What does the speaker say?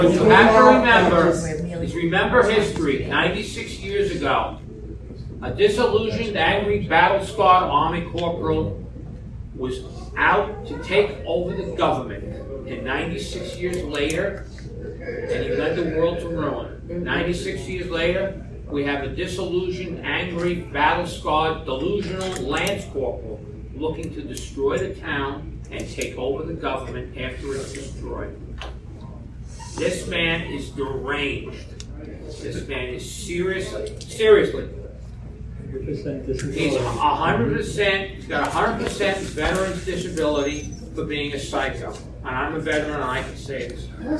What you have to remember is remember history. 96 years ago, a disillusioned, angry, battle-scarred Army corporal was out to take over the government. And 96 years later, and he led the world to ruin. 96 years later, we have a disillusioned, angry, battle-scarred, delusional lance corporal looking to destroy the town and take over the government after it's destroyed. This man is deranged. This man is seriously. He's 100%, he's got 100% veteran's disability for being a psycho. And I'm a veteran and I can say this.